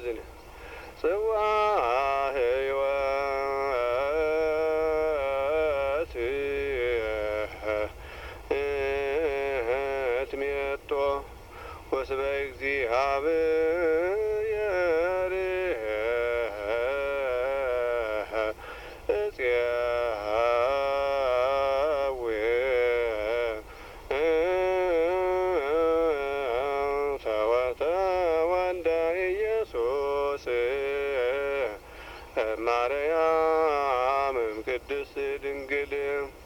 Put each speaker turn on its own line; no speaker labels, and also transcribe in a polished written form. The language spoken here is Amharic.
እዝን ጽዋ ሕይወት ትሜጦ ወስበ እግዚአብሔር እፄዊ ተወልደ ኢየሱስ ማርያም ቅድስት ድንግል